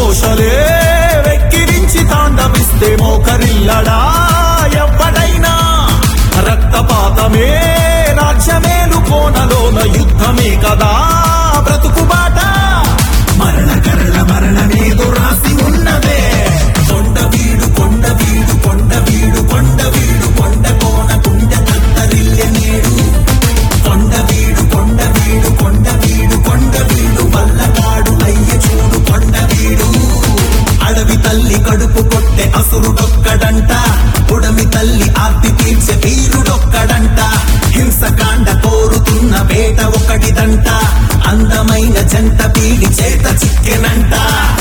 ఘోషలే వెక్కిరించి తాండవిస్తే మోకరిల్లడా ఎవ్వడైనా రక్తపాతమే రాజ్యమేలు కోనలోన యుద్ధమే కదా బ్రతుకుబాట మరణ కరణ మరణమేదో రాసి ఉన్నదే కొండ వీడు కొండ వీడు కొండ వీడు కొండ వీడు కొండ కోన కుండ కత్తరిల్లె నేడు కొండ వీడు కొండ వీడు కొండ వీడు కొండ వీడు వల్లకాడు అయ్య చూడు కొండ వీడు అడవి తల్లి కడుపు కొట్టే అసురుడొక్కడంట ఉడమి తల్లి ఆర్తి తీర్చే వీరుడొక్కడంట హింసకాండ కోరుతున్న వేట ఒకటిదంట అందమైన జంట పీడి చేత చిక్కెనంట